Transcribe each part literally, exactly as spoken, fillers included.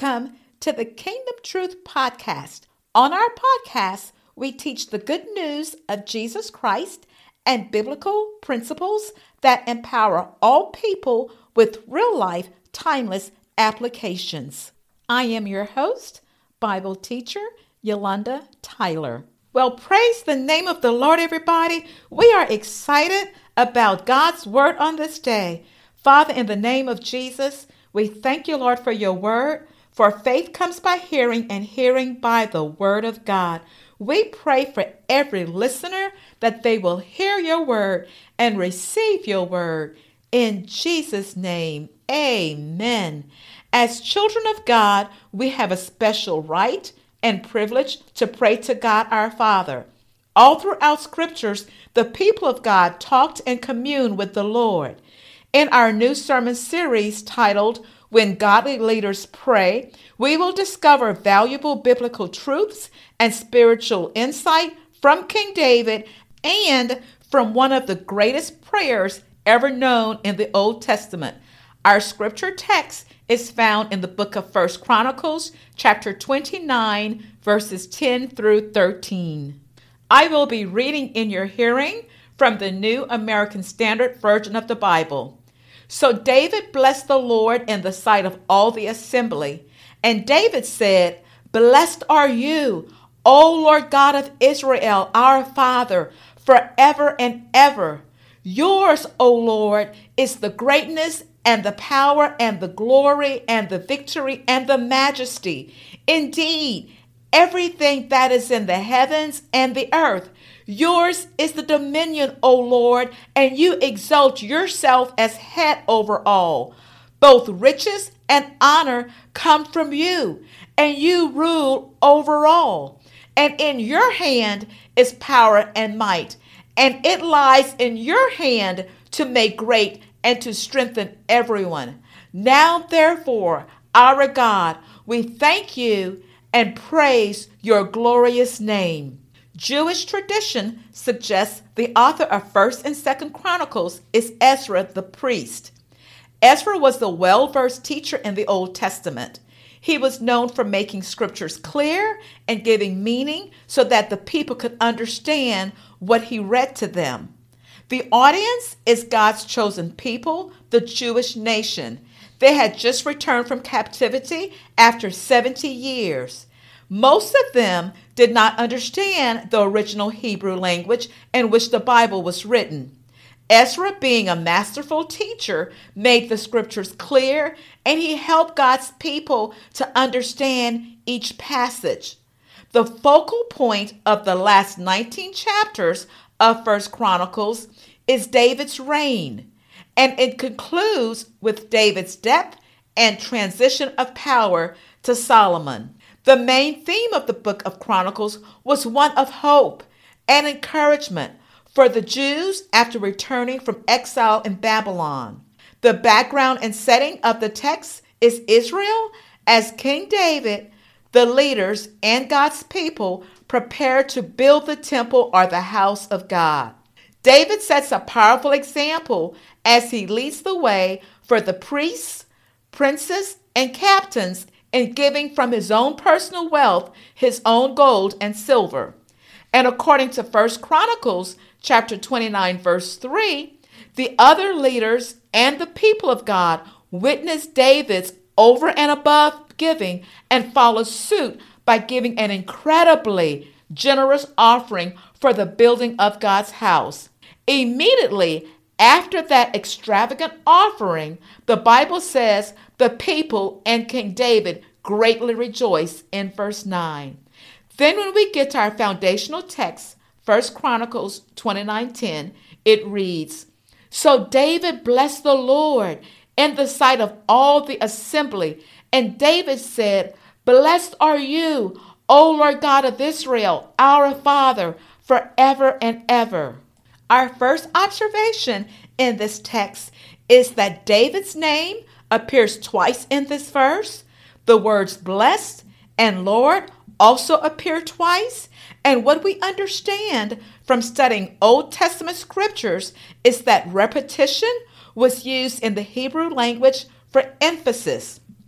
Welcome to the Kingdom Truth Podcast. On our podcast, we teach the good news of Jesus Christ and biblical principles that empower all people with real-life, timeless applications. I am your host, Bible teacher, Yolanda Tyler. Well, praise the name of the Lord, everybody. We are excited about God's word on this day. Father, in the name of Jesus, we thank you, Lord, for your word. For faith comes by hearing, and hearing by the word of God. We pray for every listener that they will hear your word and receive your word. In Jesus' name, amen. As children of God, we have a special right and privilege to pray to God our Father. All throughout scriptures, the people of God talked and communed with the Lord. In our new sermon series titled, When Godly Leaders Pray, we will discover valuable biblical truths and spiritual insight from King David and from one of the greatest prayers ever known in the Old Testament. Our scripture text is found in the book of First Chronicles, chapter twenty-nine, verses ten through thirteen. I will be reading in your hearing from the New American Standard Version of the Bible. So David blessed the Lord in the sight of all the assembly. And David said, Blessed are you, O Lord God of Israel, our Father, forever and ever. Yours, O Lord, is the greatness and the power and the glory and the victory and the majesty. Indeed, everything that is in the heavens and the earth. Yours is the dominion, O Lord, and you exalt yourself as head over all. Both riches and honor come from you, and you rule over all. And in your hand is power and might, and it lies in your hand to make great and to strengthen everyone. Now, therefore, our God, we thank you and praise your glorious name. Jewish tradition suggests the author of First and Second Chronicles is Ezra the priest. Ezra was the well-versed teacher in the Old Testament. He was known for making scriptures clear and giving meaning so that the people could understand what he read to them. The audience is God's chosen people, the Jewish nation. They had just returned from captivity after seventy years. Most of them did not understand the original Hebrew language in which the Bible was written. Ezra, being a masterful teacher, made the scriptures clear, and he helped God's people to understand each passage. The focal point of the last nineteen chapters of First Chronicles is David's reign, and it concludes with David's death and transition of power to Solomon. The main theme of the book of Chronicles was one of hope and encouragement for the Jews after returning from exile in Babylon. The background and setting of the text is Israel as King David, the leaders, and God's people prepare to build the temple or the house of God. David sets a powerful example as he leads the way for the priests, princes, and captains in giving from his own personal wealth, his own gold and silver. And according to First Chronicles chapter twenty-nine, verse three, the other leaders and the people of God witnessed David's over and above giving and followed suit by giving an incredibly generous offering for the building of God's house. Immediately after that extravagant offering, the Bible says the people and King David greatly rejoiced in verse nine. Then when we get to our foundational text, First Chronicles twenty-nine ten, it reads, So David blessed the Lord in the sight of all the assembly, and David said, Blessed are you, O Lord God of Israel, our Father, forever and ever. Our first observation in this text is that David's name appears twice in this verse. The words blessed and Lord also appear twice. And what we understand from studying Old Testament scriptures is that repetition was used in the Hebrew language for emphasis.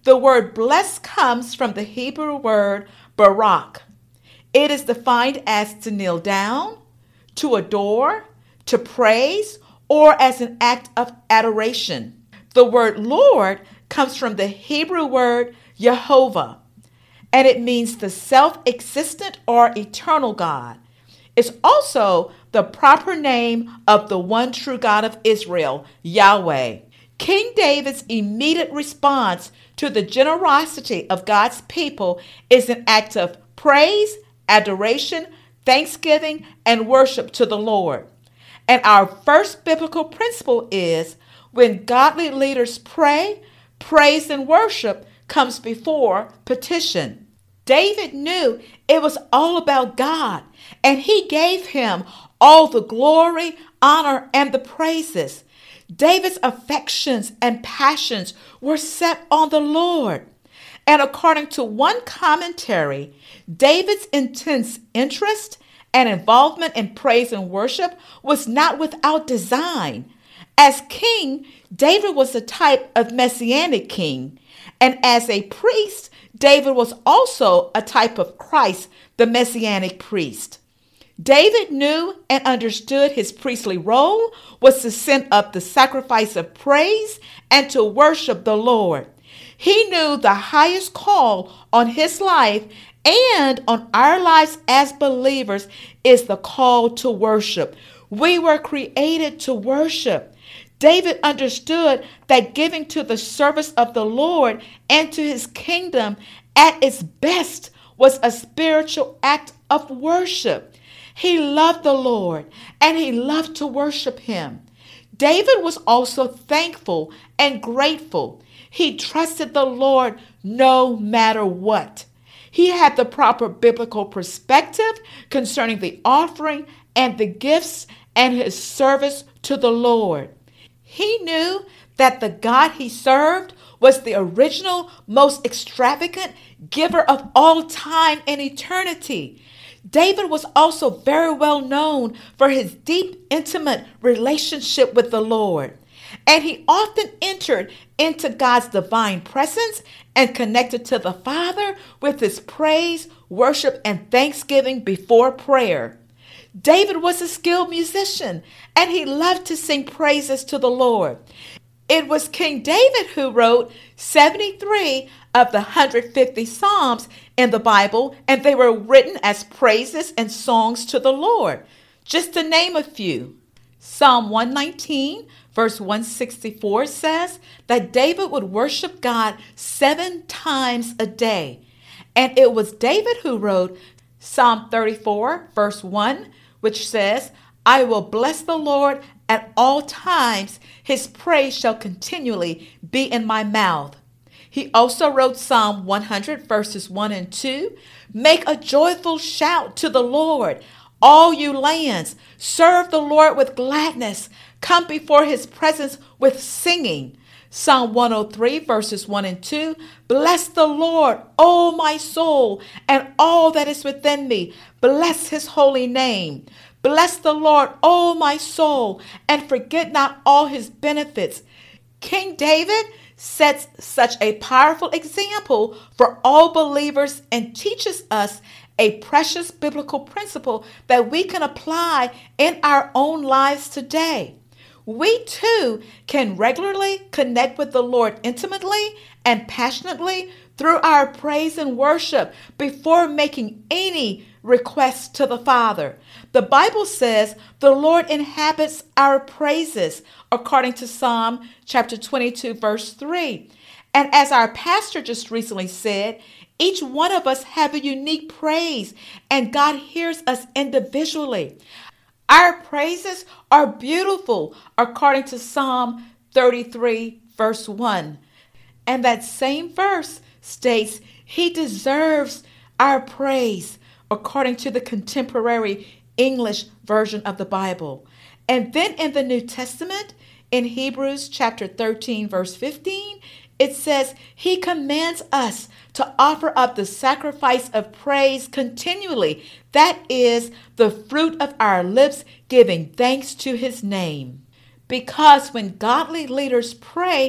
The word bless comes from the Hebrew word barak. It is defined as to kneel down, to adore, to praise, or as an act of adoration. The word Lord comes from the Hebrew word Jehovah, and it means the self-existent or eternal God. It's also the proper name of the one true God of Israel, Yahweh. King David's immediate response to the generosity of God's people is an act of praise, adoration, thanksgiving, and worship to the Lord. And our first biblical principle is when godly leaders pray, praise and worship comes before petition. David knew it was all about God, and he gave him all the glory, honor, and the praises. David's affections and passions were set on the Lord. And according to one commentary, David's intense interest and involvement in praise and worship was not without design. As king, David was a type of messianic king, and as a priest, David was also a type of Christ, the messianic priest. David knew and understood his priestly role was to send up the sacrifice of praise and to worship the Lord. He knew the highest call on his life and on our lives as believers is the call to worship. We were created to worship. David understood that giving to the service of the Lord and to his kingdom at its best was a spiritual act of worship. He loved the Lord and he loved to worship him. David was also thankful and grateful. He trusted the Lord no matter what. He had the proper biblical perspective concerning the offering and the gifts and his service to the Lord. He knew that the God he served was the original, most extravagant giver of all time and eternity. David was also very well known for his deep, intimate relationship with the Lord. And he often entered into God's divine presence and connected to the Father with his praise, worship, and thanksgiving before prayer. David was a skilled musician, and he loved to sing praises to the Lord. It was King David who wrote seventy-three of the one hundred fifty Psalms in the Bible, and they were written as praises and songs to the Lord. Just to name a few. Psalm one nineteen, verse one sixty-four says that David would worship God seven times a day. And it was David who wrote Psalm thirty-four, verse one, which says, I will bless the Lord at all times. His praise shall continually be in my mouth. He also wrote Psalm one hundred, verses one and two. Make a joyful shout to the Lord, all you lands. Serve the Lord with gladness. Come before his presence with singing. Psalm one oh three, verses one and two. Bless the Lord, O my soul, and all that is within me. Bless his holy name. Bless the Lord, O my soul, and forget not all his benefits. King David sets such a powerful example for all believers and teaches us a precious biblical principle that we can apply in our own lives today. We too can regularly connect with the Lord intimately and passionately through our praise and worship before making any requests to the Father. The Bible says the Lord inhabits our praises, according to Psalm chapter twenty-two, verse three. And as our pastor just recently said, each one of us have a unique praise, and God hears us individually. Our praises are beautiful, according to Psalm thirty-three, verse one. And that same verse states he deserves our praise, according to the contemporary English version of the Bible. And then in the New Testament, in Hebrews chapter thirteen, verse fifteen, it says he commands us to offer up the sacrifice of praise continually. That is the fruit of our lips, giving thanks to his name. Because when godly leaders pray,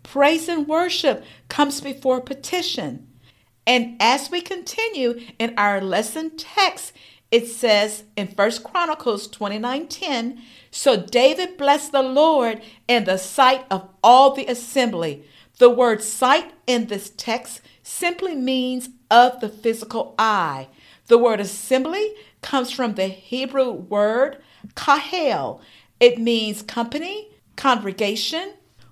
praise and worship comes before petition. And as we continue in our lesson text, it says in First Chronicles twenty-nine ten, so David blessed the Lord in the sight of all the assembly. The word sight in this text simply means of the physical eye. The word assembly comes from the Hebrew word kahel. It means company, congregation,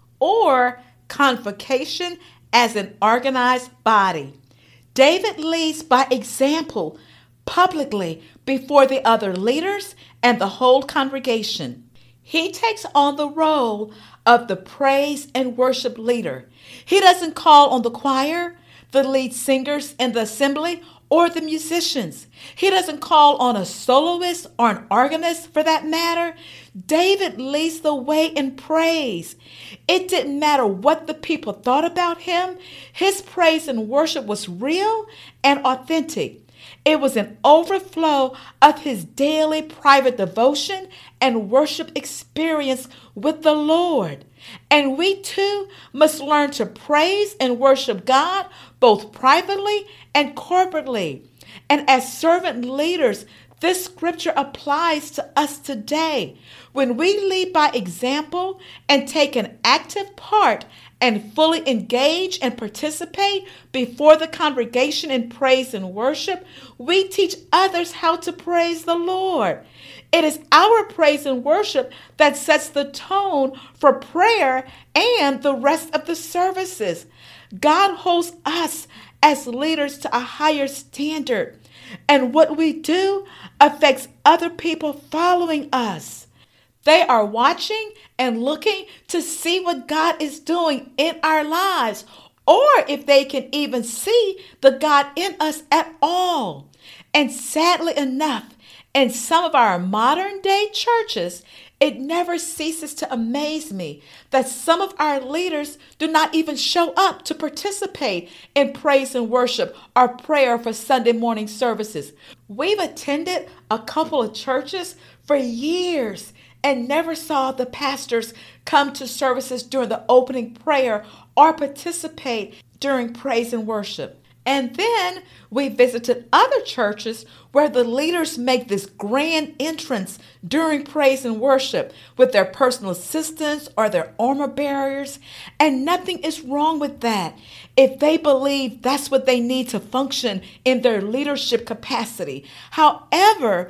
or convocation as an organized body. David leads by example publicly before the other leaders and the whole congregation. He takes on the role of the praise and worship leader. He doesn't call on the choir, the lead singers in the assembly, or the musicians. He doesn't call on a soloist or an organist for that matter. David leads the way in praise. It didn't matter what the people thought about him. His praise and worship was real and authentic. It was an overflow of his daily private devotion and worship experience with the Lord. And we too must learn to praise and worship God both privately and corporately. And as servant leaders, this scripture applies to us today. When we lead by example and take an active part and fully engage and participate before the congregation in praise and worship, we teach others how to praise the Lord. It is our praise and worship that sets the tone for prayer and the rest of the services. God holds us as leaders to a higher standard, and what we do affects other people following us. They are watching and looking to see what God is doing in our lives, or if they can even see the God in us at all. And sadly enough, in some of our modern day churches, it never ceases to amaze me that some of our leaders do not even show up to participate in praise and worship or prayer for Sunday morning services. We've attended a couple of churches for years and never saw the pastors come to services during the opening prayer or participate during praise and worship. And then we visited other churches where the leaders make this grand entrance during praise and worship with their personal assistants or their armor bearers. And nothing is wrong with that if they believe that's what they need to function in their leadership capacity. However,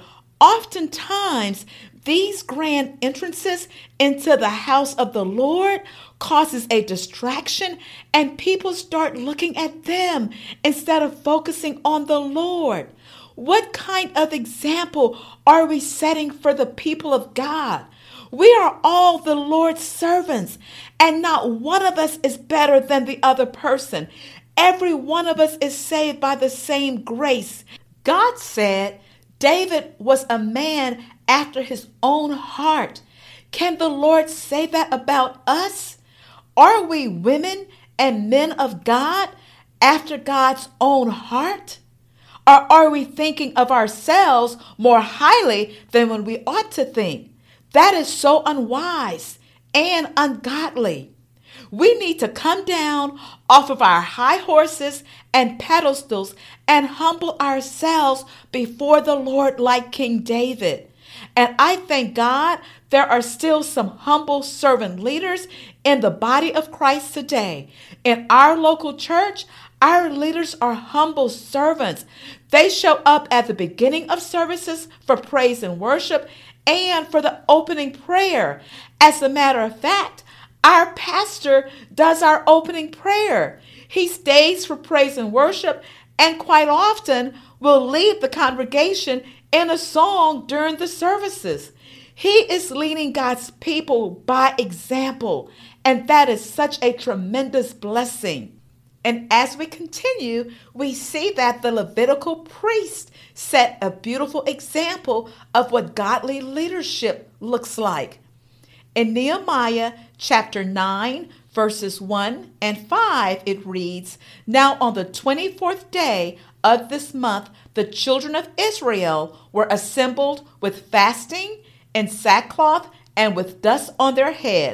oftentimes these grand entrances into the house of the Lord causes a distraction, and people start looking at them instead of focusing on the Lord. What kind of example are we setting for the people of God? We are all the Lord's servants, and not one of us is better than the other person. Every one of us is saved by the same grace. God said David was a man after his own heart. Can the Lord say that about us? Are we women and men of God after God's own heart? Or are we thinking of ourselves more highly than when we ought to think? That is so unwise and ungodly. We need to come down off of our high horses and pedestals and humble ourselves before the Lord like King David. And I thank God there are still some humble servant leaders in the body of Christ today. In our local church, our leaders are humble servants. They show up at the beginning of services for praise and worship and for the opening prayer. As a matter of fact, our pastor does our opening prayer. He stays for praise and worship and quite often will lead the congregation in a song during the services. He is leading God's people by example, and that is such a tremendous blessing. And as we continue, we see that the Levitical priest set a beautiful example of what godly leadership looks like. In Nehemiah chapter nine, verses one and five, it reads, "Now on the twenty-fourth day of this month, the children of Israel were assembled with fasting and sackcloth and with dust on their heads.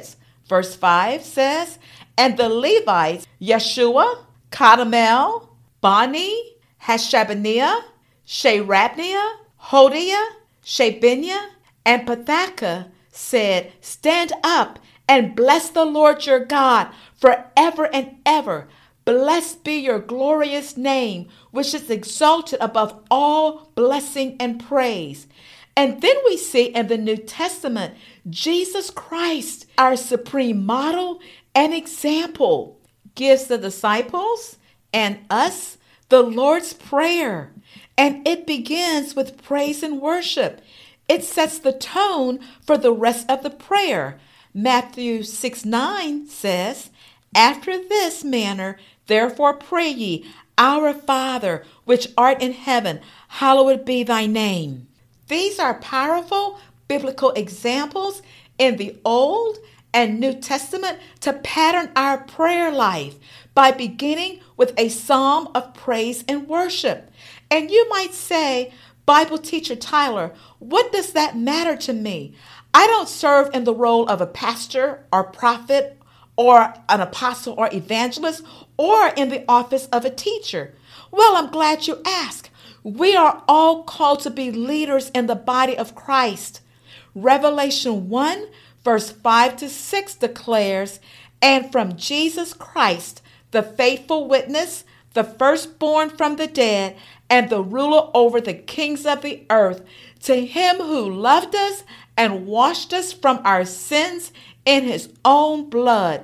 Verse five says, and the Levites, Yeshua, Kadmiel, Bani, Hashabniah, Sherebniah, Hodiah, Shabinnah, and Pethachah said, stand up and bless the Lord your God forever and ever. Blessed be your glorious name, which is exalted above all blessing and praise. And then we see in the New Testament, Jesus Christ, our supreme model and example, gives the disciples and us the Lord's Prayer. And it begins with praise and worship. It sets the tone for the rest of the prayer. Matthew six nine says, after this manner, therefore pray ye, our Father, which art in heaven, hallowed be thy name. These are powerful biblical examples in the Old and New Testament to pattern our prayer life by beginning with a psalm of praise and worship. And you might say, Bible teacher Tyler, what does that matter to me? I don't serve in the role of a pastor or prophet or an apostle or evangelist or in the office of a teacher. Well, I'm glad you asked. We are all called to be leaders in the body of Christ. Revelation one, verse five to six declares, and from Jesus Christ, the faithful witness, the firstborn from the dead, and the ruler over the kings of the earth, to him who loved us and washed us from our sins in his own blood,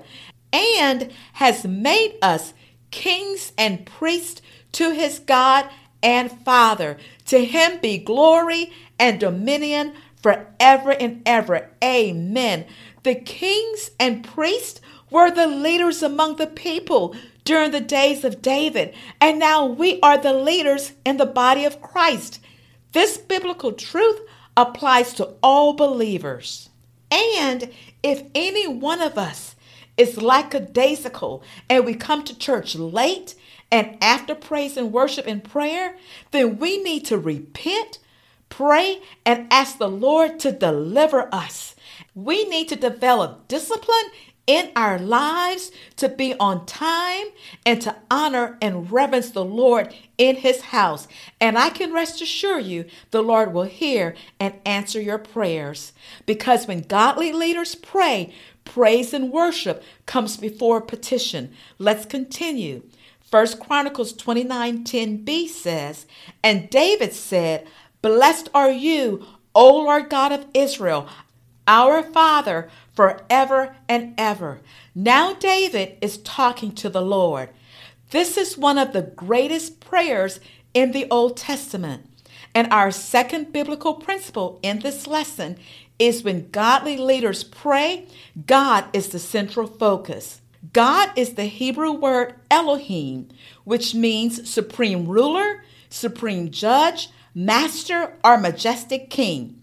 and has made us kings and priests to his God and Father. To him be glory and dominion forever and ever. Amen. The kings and priests were the leaders among the people during the days of David, and now we are the leaders in the body of Christ. This biblical truth applies to all believers. And if any one of us is lackadaisical and we come to church late and after praise and worship and prayer, then we need to repent, pray, and ask the Lord to deliver us. We need to develop discipline in our lives to be on time and to honor and reverence the Lord in his house. And I can rest assure you, the Lord will hear and answer your prayers. Because when godly leaders pray, praise and worship comes before petition. Let's continue. First Chronicles twenty-nine ten b says, and David said, blessed are you, O Lord God of Israel, our Father, forever and ever. Now David is talking to the Lord. This is one of the greatest prayers in the Old Testament. And our second biblical principle in this lesson is when godly leaders pray, God is the central focus. God is the Hebrew word Elohim, which means supreme ruler, supreme judge, master, or majestic king.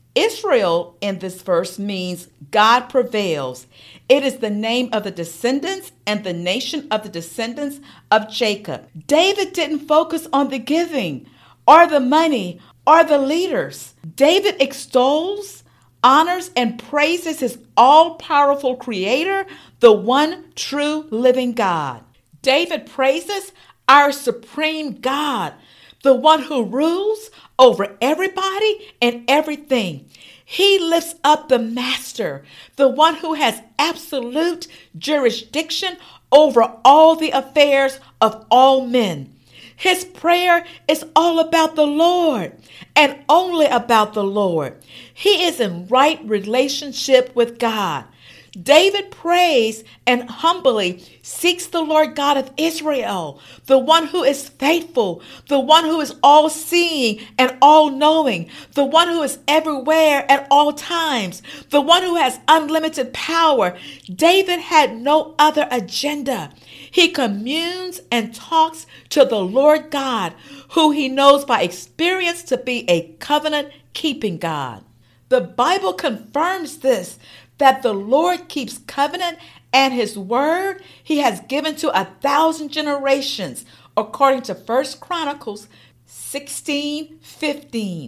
Israel in this verse means God prevails. It is the name of the descendants and the nation of the descendants of Jacob. David didn't focus on the giving or the money or the leaders. David extols, honors, and praises his all-powerful creator, the one true living God. David praises our supreme God, the one who rules over everybody and everything. He lifts up the master, the one who has absolute jurisdiction over all the affairs of all men. His prayer is all about the Lord and only about the Lord. He is in right relationship with God. David prays and humbly seeks the Lord God of Israel, the one who is faithful, the one who is all-seeing and all-knowing, the one who is everywhere at all times, the one who has unlimited power. David had no other agenda. He communes and talks to the Lord God, who he knows by experience to be a covenant-keeping God. The Bible confirms this, that the Lord keeps covenant and his word he has given to a thousand generations, according to First Chronicles sixteen fifteen.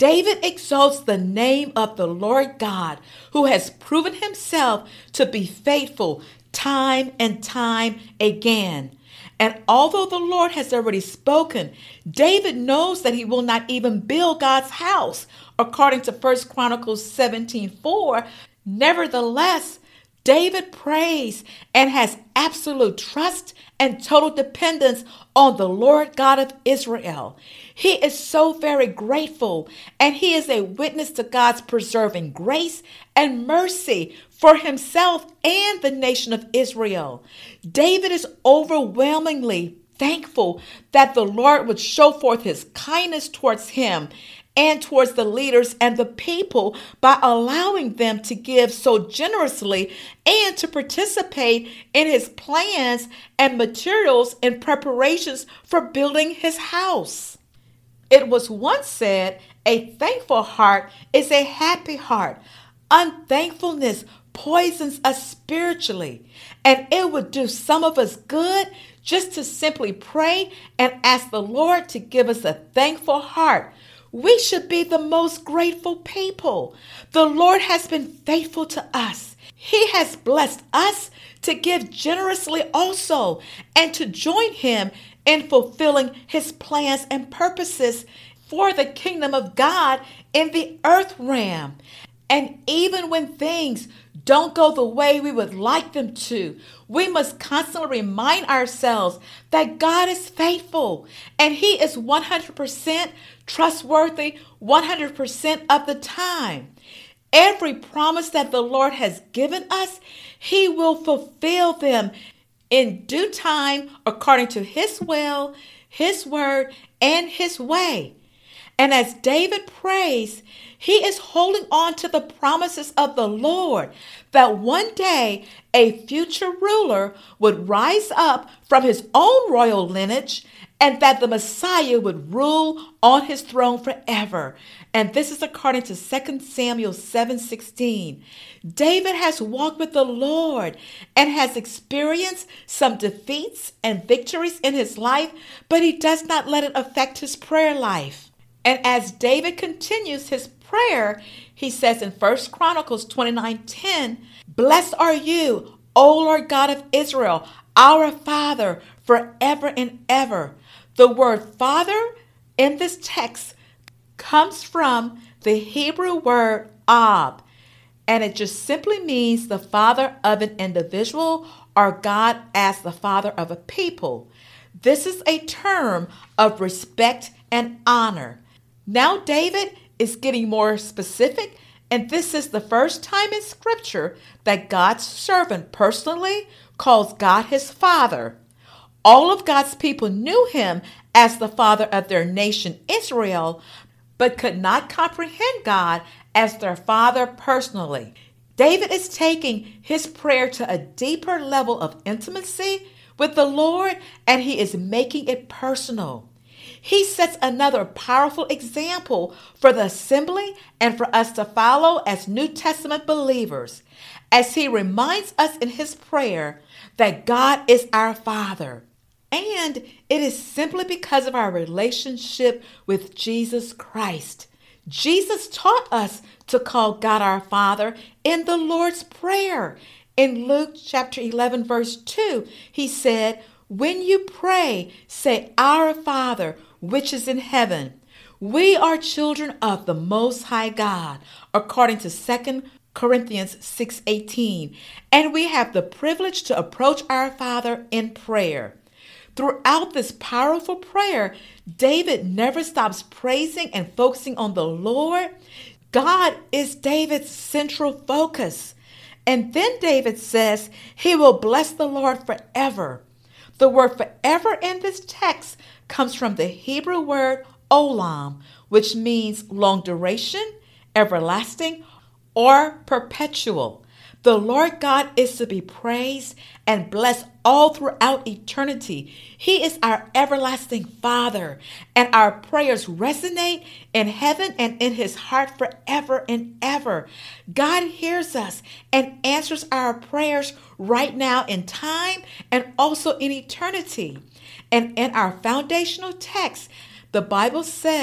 David exalts the name of the Lord God, who has proven himself to be faithful time and time again. And although the Lord has already spoken, David knows that he will not even build God's house, according to First Chronicles seventeen four. Nevertheless, David prays and has absolute trust and total dependence on the Lord God of Israel. He is so very grateful, and he is a witness to God's preserving grace and mercy for himself and the nation of Israel. David is overwhelmingly thankful that the Lord would show forth his kindness towards him and towards the leaders and the people by allowing them to give so generously and to participate in his plans and materials and preparations for building his house. It was once said, a thankful heart is a happy heart. Unthankfulness poisons us spiritually, and it would do some of us good just to simply pray and ask the Lord to give us a thankful heart. We should be the most grateful people. The Lord has been faithful to us. He has blessed us to give generously also and to join him in fulfilling his plans and purposes for the kingdom of God in the earth realm. And even when things don't go the way we would like them to, we must constantly remind ourselves that God is faithful and he is one hundred percent trustworthy one hundred percent of the time. Every promise that the Lord has given us, he will fulfill them in due time according to his will, his word, and his way. And as David prays, he is holding on to the promises of the Lord that one day a future ruler would rise up from his own royal lineage and that the Messiah would rule on his throne forever. And this is according to Second Samuel seven sixteen. David has walked with the Lord and has experienced some defeats and victories in his life, but he does not let it affect his prayer life. And as David continues his prayer, he says in First Chronicles twenty-nine ten, "Blessed are you, O Lord God of Israel, our Father, forever and ever." The word Father in this text comes from the Hebrew word Ab, and it just simply means the father of an individual or God as the father of a people. This is a term of respect and honor. Now David is getting more specific, and this is the first time in Scripture that God's servant personally calls God his Father. All of God's people knew him as the father of their nation Israel, but could not comprehend God as their father personally. David is taking his prayer to a deeper level of intimacy with the Lord, and he is making it personal. He sets another powerful example for the assembly and for us to follow as New Testament believers, as he reminds us in his prayer that God is our Father. And it is simply because of our relationship with Jesus Christ. Jesus taught us to call God our Father in the Lord's Prayer. In Luke chapter eleven, verse two, he said, "When you pray, say, Our Father, which is in heaven." We are children of the Most High God, according to Second Corinthians six eighteen, and we have the privilege to approach our Father in prayer. Throughout this powerful prayer, David never stops praising and focusing on the Lord. God is David's central focus. And then David says he will bless the Lord forever. The word forever in this text comes from the Hebrew word olam, which means long duration, everlasting, or perpetual. The Lord God is to be praised and blessed all throughout eternity. He is our everlasting Father, and our prayers resonate in heaven and in his heart forever and ever. God hears us and answers our prayers right now in time and also in eternity. And in our foundational text, the Bible says,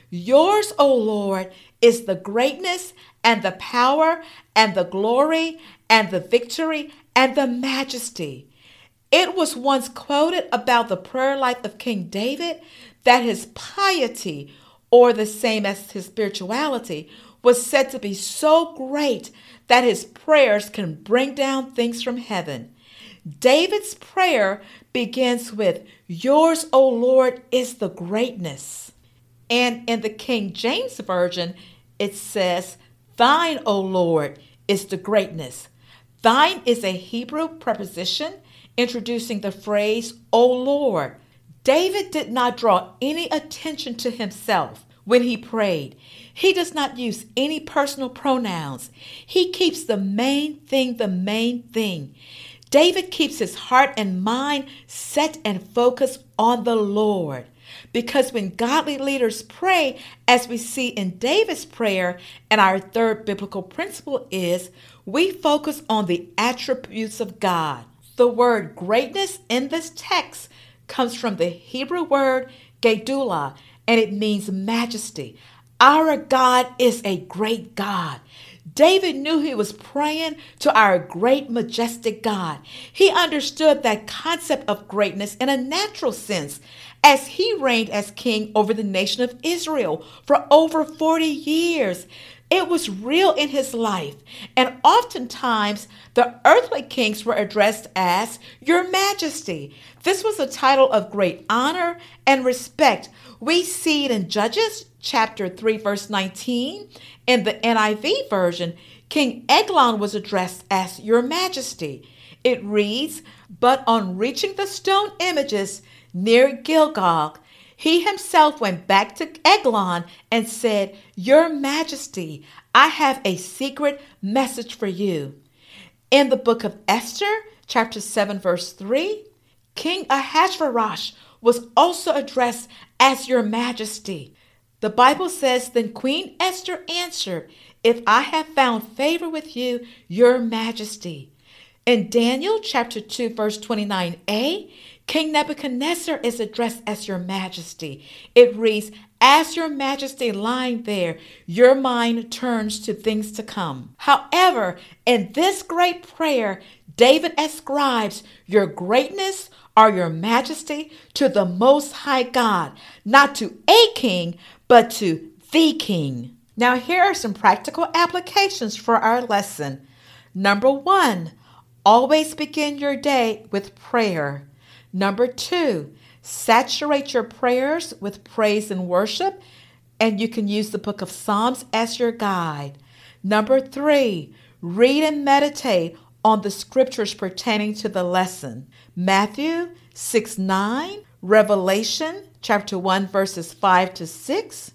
Yours, O Lord, is the greatness and the power and the glory and the victory and the majesty. It was once quoted about the prayer life of King David that his piety, or the same as his spirituality, was said to be so great that his prayers can bring down things from heaven. David's prayer begins with, Yours, O Lord, is the greatness. And in the King James Version, it says, Thine, O Lord, is the greatness. Thine is a Hebrew preposition introducing the phrase, O Lord. David did not draw any attention to himself when he prayed. He does not use any personal pronouns. He keeps the main thing the main thing. David keeps his heart and mind set and focused on the Lord. Because when godly leaders pray, as we see in David's prayer, and our third biblical principle is, we focus on the attributes of God. The word greatness in this text comes from the Hebrew word Gedulah, and it means majesty. Our God is a great God. David knew he was praying to our great, majestic God. He understood that concept of greatness in a natural sense as he reigned as king over the nation of Israel for over forty years. It was real in his life, and oftentimes the earthly kings were addressed as Your Majesty. This was a title of great honor and respect. We see it in Judges chapter three, verse nineteen. In the N I V version, King Eglon was addressed as Your Majesty. It reads, But on reaching the stone images near Gilgal, he himself went back to Eglon and said, Your Majesty, I have a secret message for you. In the book of Esther, chapter seven, verse three, King Ahasuerus was also addressed as Your Majesty. The Bible says, Then Queen Esther answered, If I have found favor with you, Your Majesty. In Daniel chapter two, verse twenty-nine a, King Nebuchadnezzar is addressed as Your Majesty. It reads, As Your Majesty lying there, your mind turns to things to come. However, in this great prayer, David ascribes your greatness or Your Majesty to the Most High God, not to a king, but to the King. Now here are some practical applications for our lesson. Number one, always begin your day with prayer. Number two, saturate your prayers with praise and worship, and you can use the book of Psalms as your guide. Number three, read and meditate on the scriptures pertaining to the lesson. Matthew six nine, Revelation chapter one, verses five to six,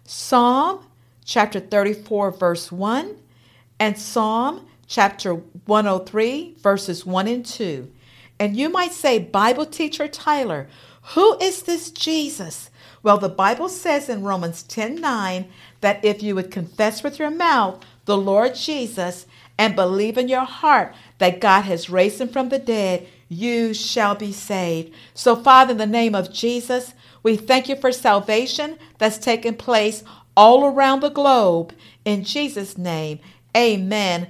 Psalm chapter thirty-four, verse one, and Psalm chapter one oh three, verses one and two. And you might say, Bible teacher Tyler, who is this Jesus? Well, the Bible says in Romans ten nine that if you would confess with your mouth the Lord Jesus and believe in your heart that God has raised him from the dead, you shall be saved. So, Father, in the name of Jesus, we thank you for salvation that's taken place all around the globe. In Jesus' name, amen.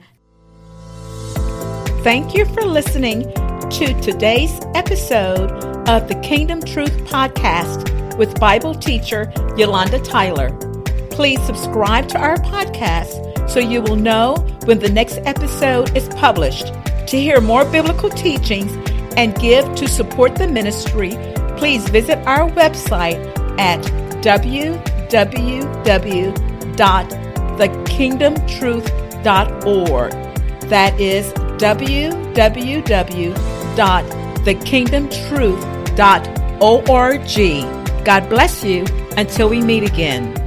Thank you for listening to today's episode of the Kingdom Truth Podcast with Bible teacher Yolanda Tyler. Please subscribe to our podcast so you will know when the next episode is published. To hear more biblical teachings and give to support the ministry, please visit our website at w w w dot the kingdom truth dot org. That is w w w dot the kingdom truth dot org. God bless you until we meet again.